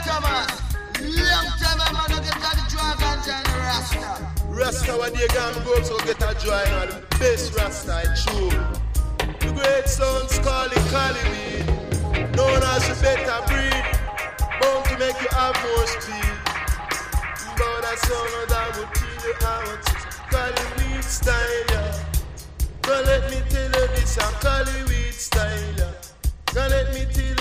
man. Long time I'm gonna get a dragon and a Rasta. Rasta when you gonna go so get a joy and the best Rasta it's true. The great sons calling weed, known as the better breed, bound to make you have more speed. But that song that would kill you out, calling weed style, yeah. Gonna let me tell you this, I'm calling weed style, yeah. Gonna let me tell